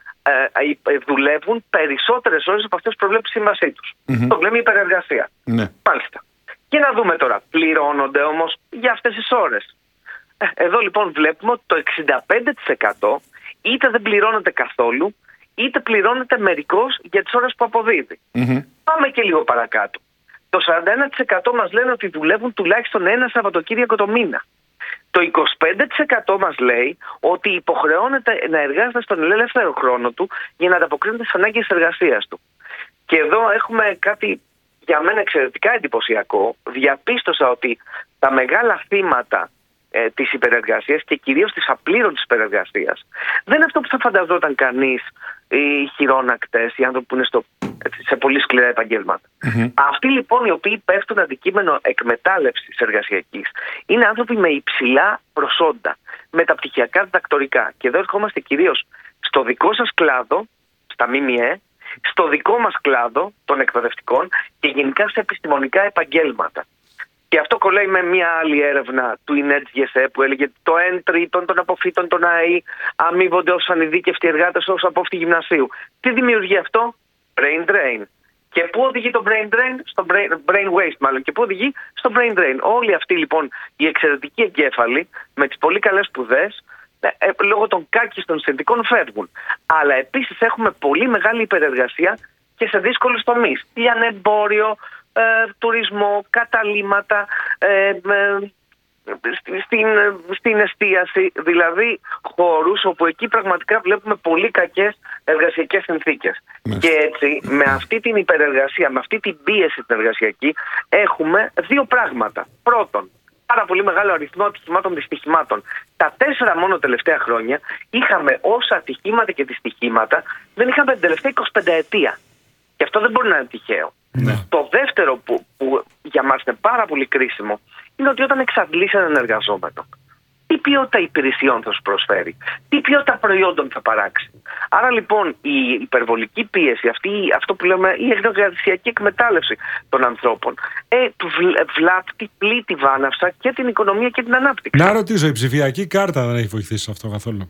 Ε, δουλεύουν περισσότερες ώρες από αυτές που προβλέπει η σύμβασή τους. Mm-hmm. Το λέμε υπερεργασία. Ναι. Μάλιστα. Και να δούμε τώρα, πληρώνονται όμως για αυτές τις ώρες? Ε, εδώ λοιπόν βλέπουμε ότι το εξήντα πέντε τοις εκατό είτε δεν πληρώνεται καθόλου, είτε πληρώνεται μερικώς για τις ώρες που αποδίδει. Mm-hmm. Πάμε και λίγο παρακάτω. Το σαράντα ένα τοις εκατό μας λένε ότι δουλεύουν τουλάχιστον ένα Σαββατοκύριακο το μήνα. Το είκοσι πέντε τοις εκατό μας λέει ότι υποχρεώνεται να εργάζεται στον ελεύθερο χρόνο του για να ανταποκρίνεται στις ανάγκες της εργασίας του. Και εδώ έχουμε κάτι για μένα εξαιρετικά εντυπωσιακό. Διαπίστωσα ότι τα μεγάλα θύματα ε, της υπερεργασίας και κυρίως της απλήρωτης υπερεργασίας δεν είναι αυτό που θα φανταζόταν κανείς, οι χειρόνακτες, οι άνθρωποι που είναι στο, σε πολύ σκληρά επαγγέλματα. Mm-hmm. Αυτοί λοιπόν οι οποίοι πέφτουν αντικείμενο εκμετάλλευσης εργασιακής είναι άνθρωποι με υψηλά προσόντα, μεταπτυχιακά διδακτορικά. Και εδώ ερχόμαστε κυρίως στο δικό σας κλάδο, στα ΜΜΕ, στο δικό μας κλάδο των εκπαιδευτικών και γενικά σε επιστημονικά επαγγέλματα. Και αυτό κολλάει με μια άλλη έρευνα του ΙΝΕΤ-ΓΕΣΕ που έλεγε το ένα τρίτο των αποφύτων των ΑΕΗ αμείβονται ως ανειδίκευτοι εργάτες, ως απόφοιτοι γυμνασίου. Τι δημιουργεί αυτό? Brain drain. Και πού οδηγεί το brain drain? Στο brain, brain waste μάλλον. Και πού οδηγεί? Στο brain drain. Όλοι αυτοί λοιπόν οι εξαιρετικοί εγκέφαλοι με τις πολύ καλές σπουδές ε, ε, λόγω των κάκιστων συνθηκών φεύγουν. Αλλά επίσης έχουμε πολύ μεγάλη υπερεργασία και σε δύσκολους τομείς. Λιανεμπόριο, ε, τουρισμό, καταλύματα, ε, ε, στην, στην εστίαση, δηλαδή χώρους όπου εκεί πραγματικά βλέπουμε πολύ κακές εργασιακές συνθήκες. Mm. Και έτσι με αυτή την υπερεργασία, με αυτή την πίεση την εργασιακή έχουμε δύο πράγματα. Πρώτον, πάρα πολύ μεγάλο αριθμό ατυχημάτων δυστυχημάτων. Τα τέσσερα μόνο τελευταία χρόνια είχαμε όσα ατυχήματα και δυστυχήματα δεν είχαμε την τελευταία εικοσιπενταετία. Και αυτό δεν μπορεί να είναι τυχαίο. Ναι. Το δεύτερο που, που για μας είναι πάρα πολύ κρίσιμο είναι ότι όταν εξαντλείς έναν εργαζόμενο, τι ποιότητα υπηρεσιών θα σου προσφέρει, τι ποιότητα προϊόντων θα παράξει. Άρα λοιπόν η υπερβολική πίεση, αυτή, αυτό που λέμε η εργασιακή εκμετάλλευση των ανθρώπων, ε, βλάπτει, πλήττει βάναυσα και την οικονομία και την ανάπτυξη. Να ρωτήσω, η ψηφιακή κάρτα δεν έχει βοηθήσει αυτό καθόλου?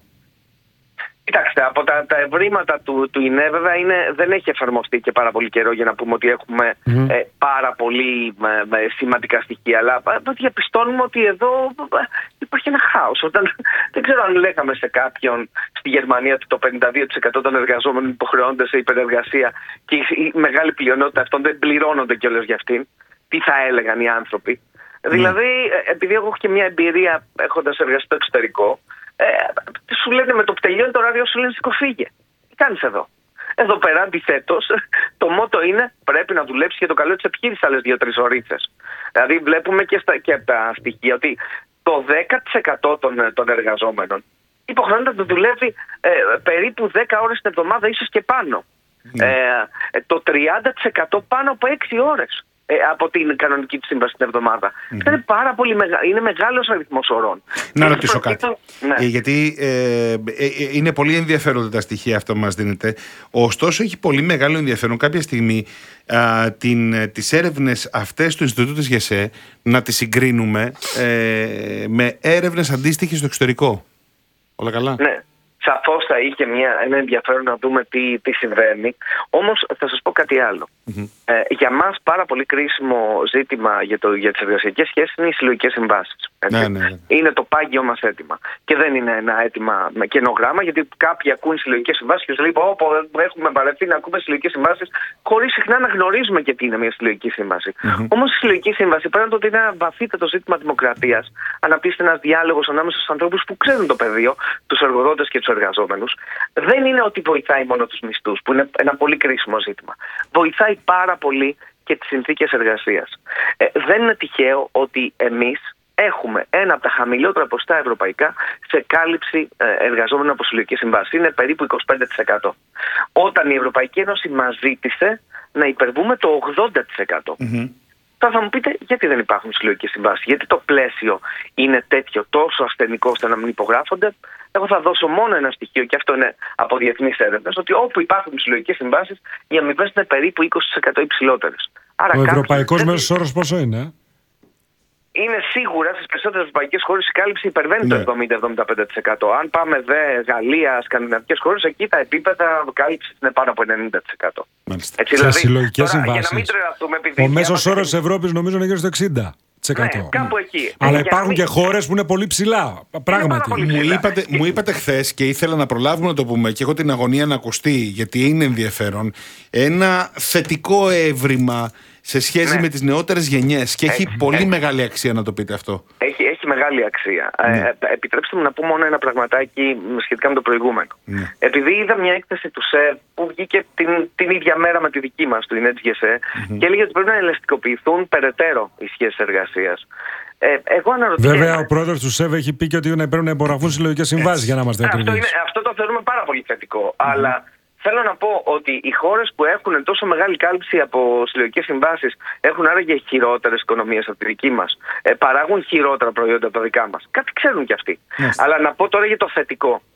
Κοιτάξτε, από τα, τα ευρήματα του, του ΙΝΕ βέβαια είναι, δεν έχει εφαρμοστεί και πάρα πολύ καιρό για να πούμε ότι έχουμε mm. ε, πάρα πολύ ε, ε, σημαντικά στοιχεία. Αλλά ε, διαπιστώνουμε ότι εδώ ε, υπάρχει ένα χάος. Όταν, δεν ξέρω αν λέγαμε σε κάποιον στη Γερμανία ότι το πενήντα δύο τοις εκατό των εργαζόμενων υποχρεώνται σε υπερεργασία και η, η μεγάλη πλειονότητα αυτών δεν πληρώνονται κιόλας για αυτήν. Τι θα έλεγαν οι άνθρωποι? Mm. Δηλαδή, ε, επειδή εγώ έχω και μια εμπειρία έχοντας εργαστεί στο εξωτερικό, Ε, σου λένε με το που τελειώνει το ράδιο, σου λένε σηκωφύγε. Τι κάνεις εδώ? Εδώ πέρα αντιθέτως το μότο είναι πρέπει να δουλέψεις για το καλό της επιχείρησης άλλες δύο-τρεις ωρίτσες. Δηλαδή βλέπουμε και, στα, και από τα στοιχεία ότι το δέκα τοις εκατό των, των εργαζόμενων υποχρεώνεται να δουλεύει ε, περίπου δέκα ώρες την εβδομάδα, ίσως και πάνω. Mm. Ε, το τριάντα τοις εκατό πάνω από έξι ώρες. Από την κανονική του σύμβαση την εβδομάδα. Mm-hmm. Αυτό είναι πάρα πολύ μεγάλο, είναι μεγάλος αριθμός ωρών. Να και ρωτήσω κάτι. Ναι. Ε, γιατί ε, ε, ε, είναι πολύ ενδιαφέροντα τα στοιχεία αυτά που μας δίνετε. Ωστόσο, έχει πολύ μεγάλο ενδιαφέρον κάποια στιγμή α, την, τις έρευνες αυτές του Ινστιτούτου της ΓΕΣΕ να τις συγκρίνουμε ε, με έρευνες αντίστοιχες στο εξωτερικό. Όλα καλά? Ναι. Σαφώς θα είχε μια, ένα ενδιαφέρον να δούμε τι, τι συμβαίνει. Όμως θα σας πω κάτι άλλο. Mm-hmm. Ε, για μας πάρα πολύ κρίσιμο ζήτημα για, το, για τις εργασιακές σχέσεις είναι οι συλλογικές συμβάσεις. Ναι, ναι, ναι. Είναι το πάγιο μας αίτημα. Και δεν είναι ένα αίτημα με καινογράμμα, γιατί κάποιοι ακούν συλλογικές συμβάσεις και τους λέει: Ωπω, έχουμε βαρεθεί να ακούμε συλλογικές συμβάσεις, χωρίς συχνά να γνωρίζουμε και τι είναι μια συλλογική σύμβαση. Mm-hmm. Όμως η συλλογική σύμβαση πέραν το ότι είναι ένα βαθύτερο ζήτημα δημοκρατίας, αναπτύσσεται ένας διάλογος ανάμεσα στους ανθρώπους που ξέρουν το πεδίο, τους εργοδότες και τους εργαζόμενους. Δεν είναι ότι βοηθάει μόνο τους μισθούς, που είναι ένα πολύ κρίσιμο ζήτημα. Βοηθάει πάρα πολύ και τις συνθήκες εργασίας. Ε, δεν είναι τυχαίο ότι εμείς έχουμε ένα από τα χαμηλότερα ποσοστά ευρωπαϊκά σε κάλυψη ε, εργαζόμενων από συλλογικές συμβάσεις. Είναι περίπου είκοσι πέντε τοις εκατό. Όταν η Ευρωπαϊκή Ένωση μας ζήτησε να υπερβούμε το ογδόντα τοις εκατό. Mm-hmm. Τώρα θα μου πείτε γιατί δεν υπάρχουν συλλογικές συμβάσεις, γιατί το πλαίσιο είναι τέτοιο, τόσο ασθενικό ώστε να μην υπογράφονται. Εγώ θα δώσω μόνο ένα στοιχείο, και αυτό είναι από διεθνείς έρευνες, ότι όπου υπάρχουν συλλογικές συμβάσεις, οι αμοιβές είναι περίπου είκοσι τοις εκατό υψηλότερες. Άρα ο ευρωπαϊκός μέσος όρος πόσο είναι? Είναι σίγουρα στις περισσότερες ευρωπαϊκές χώρες η κάλυψη υπερβαίνει ναι. το εβδομήντα με εβδομήντα πέντε τοις εκατό. Αν πάμε δε Γαλλία, σκανδιναβικές χώρες, εκεί τα επίπεδα κάλυψης είναι πάνω από ενενήντα τοις εκατό. Έτσι, σε δηλαδή, συλλογικές συμβάσεις. Ο μέσος όρος της και... Ευρώπης νομίζω είναι γύρω στο εξήντα τοις εκατό. Ναι, κάπου εκεί. Αλλά ναι, υπάρχουν μην... και χώρες που είναι πολύ ψηλά. Πράγματι. Πολύ ψηλά. Μου είπατε, μου είπατε χθες, και ήθελα να προλάβουμε να το πούμε και έχω την αγωνία να ακουστεί, γιατί είναι ενδιαφέρον, ένα θετικό έβριμα σε σχέση ναι. με τις νεότερες γενιές. Και έχει, έχει πολύ έχει. μεγάλη αξία να το πείτε αυτό. Έχει, έχει μεγάλη αξία. Ναι. Ε, επιτρέψτε μου να πω μόνο ένα πραγματάκι σχετικά με το προηγούμενο. Ναι. Επειδή είδα μια έκθεση του ΣΕΒ που βγήκε την, την ίδια μέρα με τη δική μας, του ΙΝΕΤ-ΓΕΣΕ, mm-hmm. και έλεγε ότι πρέπει να ελαστικοποιηθούν περαιτέρω οι σχέσεις εργασίας. Ε, εγώ αναρωτιέμαι... Βέβαια, ο πρόεδρος του ΣΕΒ έχει πει και ότι πρέπει να υπογραφούν συλλογικές συμβάσεις για να είμαστε ακριβείς. Αυτό, αυτό το θεωρούμε πάρα πολύ θετικό. Mm-hmm. Αλλά θέλω να πω ότι οι χώρες που έχουν τόσο μεγάλη κάλυψη από συλλογικές συμβάσεις έχουν άραγε χειρότερες οικονομίες από τη δική μας. Ε, παράγουν χειρότερα προϊόντα από τα δικά μας. Κάτι ξέρουν κι αυτοί. Yes. Αλλά να πω τώρα για το θετικό.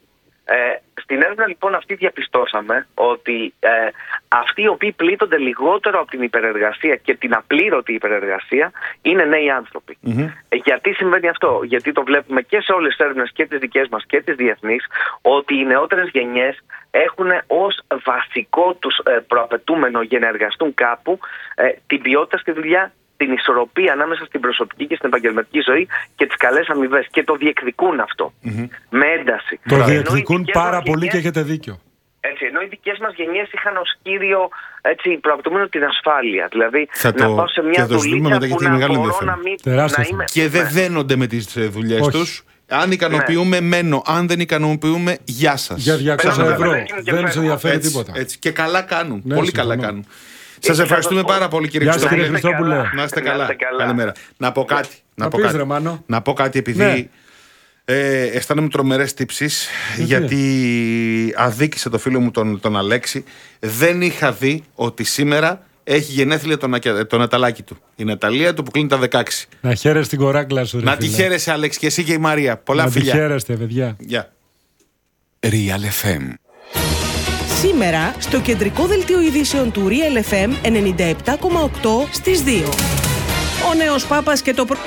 Ε, στην έρευνα λοιπόν αυτή διαπιστώσαμε ότι ε, αυτοί οι οποίοι πλήττονται λιγότερο από την υπερεργασία και την απλήρωτη υπερεργασία είναι νέοι άνθρωποι. Mm-hmm. Ε, γιατί συμβαίνει αυτό? Γιατί το βλέπουμε και σε όλες τις έρευνες και τις δικές μας και τις διεθνείς, ότι οι νεότερες γενιές έχουν ως βασικό τους ε, προαπαιτούμενο για να εργαστούν κάπου ε, την ποιότητα στη δουλειά, την ισορροπία ανάμεσα στην προσωπική και στην επαγγελματική ζωή και τις καλές αμοιβές. Και το διεκδικούν αυτό. Mm-hmm. Με ένταση. Το ενώ διεκδικούν πάρα πολύ γενιές, και έχετε δίκιο. Έτσι, ενώ οι δικές μας γενιές είχαν ως κύριο έτσι, προαπαιτούμενο την ασφάλεια. Δηλαδή θα να το, πάω σε μια δουλειά που να μπορώ να μην... Να είμαι... Και δεν δένονται με τις δουλειές τους. Αν ικανοποιούμε, ναι. μένω. Αν δεν ικανοποιούμε, γεια σας. Για διακόσια ευρώ. Δεν σε ενδιαφέρει τίποτα. Έτσι. Και καλά κάνουν. Ναι, πολύ καλά κάνουν. Σας ευχαριστούμε πάρα πολύ, κύριε Χριστόπουλε. Να είστε καλά. Καλημέρα. Να πω κάτι. Να πω κάτι. Να πω κάτι επειδή ε, αισθάνομαι τρομερές τύψεις, γιατί αδίκησε το φίλο μου τον, τον Αλέξη. Δεν είχα δει ότι σήμερα έχει γενέθλια το, το Ναταλάκι του. Η Ναταλία του που κλείνει τα δεκαέξι. Να χαίρεσαι την κοράκλα σου, ρε Να φίλε. τη χαίρεσαι, Αλέξη, και εσύ και η Μαρία. Πολλά να φιλιά. Να τη χαίρεστε, παιδιά. Γεια. Real εφ εμ. Σήμερα στο κεντρικό δελτίο ειδήσεων του Real εφ εμ ενενήντα επτά κόμμα οκτώ στις δύο. Ο νέος Πάπας και το... Προ...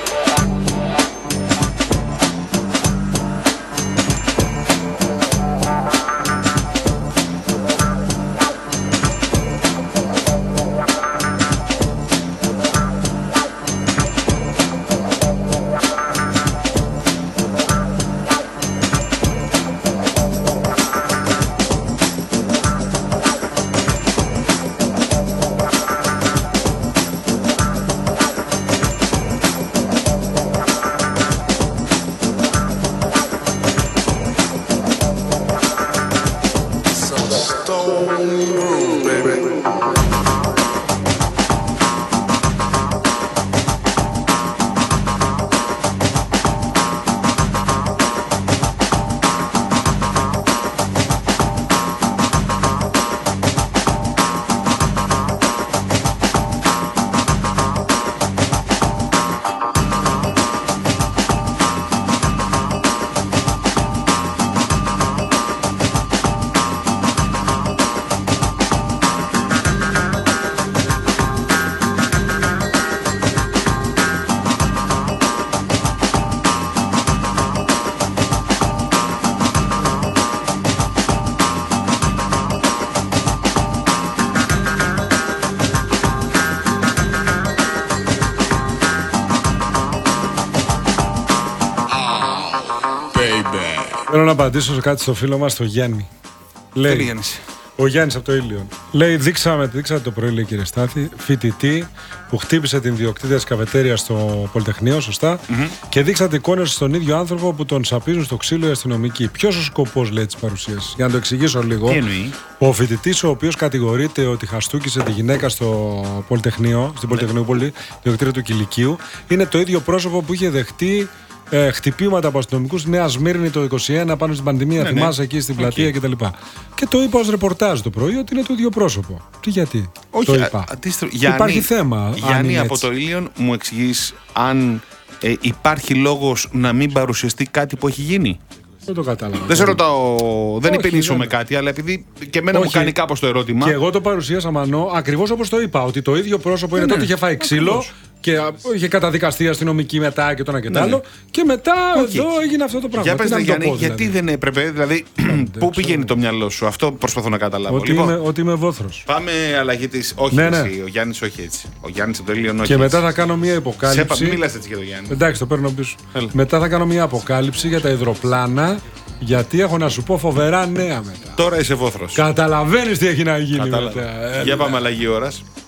Θέλω να απαντήσω σε κάτι στο φίλο μας, το Γιάννη. Λέει, Γιάννης. Ο Γιάννης από το Ήλιον. Λέει, δείξαμε, δείξατε το πρωί, λέει, κύριε Στάθη, φοιτητή που χτύπησε την ιδιοκτήτρια της καφετέριας στο Πολυτεχνείο, σωστά, mm-hmm. και δείξατε εικόνες στον ίδιο άνθρωπο που τον σαπίζουν στο ξύλο οι αστυνομικοί. Ποιος ο σκοπός, λέει, της παρουσίας? Για να το εξηγήσω λίγο. Τι εννοεί? Ο φοιτητής, ο οποίος κατηγορείται ότι χαστούκισε τη γυναίκα στο Πολυτεχνείο, στην Πολυτεχνιούπολη, ιδιοκτήτρια του Κηλικείου, είναι το ίδιο πρόσωπο που είχε δεχτεί Ε, χτυπήματα από αστυνομικούς στη Νέα Σμύρνη το είκοσι ένα πάνω στην πανδημία, ναι, θυμάσαι, ναι. εκεί στην πλατεία okay. κτλ. Και, και το είπα ως ρεπορτάζ το πρωί ότι είναι το ίδιο πρόσωπο. Τι γιατί? Όχι, το είπα. Α, α, Γιάννη, υπάρχει θέμα. Γιάννη, από το Ήλιον μου εξηγείς αν ε, υπάρχει λόγος να μην παρουσιαστεί κάτι που έχει γίνει? Δεν το κατάλαβα. Δεν σε ρωτάω, δεν υπενήσουμε κάτι, αλλά επειδή και εμένα Όχι. μου κάνει κάπως το ερώτημα. Και εγώ το παρουσίασα, Μανώ, ακριβώς όπως το είπα. Ότι το ίδιο πρόσωπο είναι ναι, τότε είχε φάει ξύλο. Ακριβώς. Και είχε καταδικαστεί αστυνομική μετά και το ένα και το άλλο. Ναι. Και μετά okay. εδώ έγινε αυτό το πράγμα. Για πες, Γιάννη, δηλαδή. γιατί δεν έπρεπε, δηλαδή, πού πηγαίνει το μυαλό σου? Αυτό προσπαθώ να καταλάβω. Ότι, λοιπόν, είμαι, ότι είμαι βόθρος. Πάμε αλλαγή της. Όχι, ναι, έτσι, ναι. ο Γιάννης όχι έτσι. Ο Γιάννης από το Ήλιον όχι. Και έτσι. μετά θα κάνω μια υποκάλυψη. Σε, μην μιλάς έτσι για το Γιάννη. Εντάξει, το παίρνω πίσω. Έλα. Μετά θα κάνω μια αποκάλυψη για τα υδροπλάνα. Γιατί έχω να σου πω φοβερά νέα μετά. Τώρα είσαι βόθρος. Καταλαβαίνεις τι έχει να γίνει Κατάλαβα. μετά. Για πάμε αλλαγή ώρας.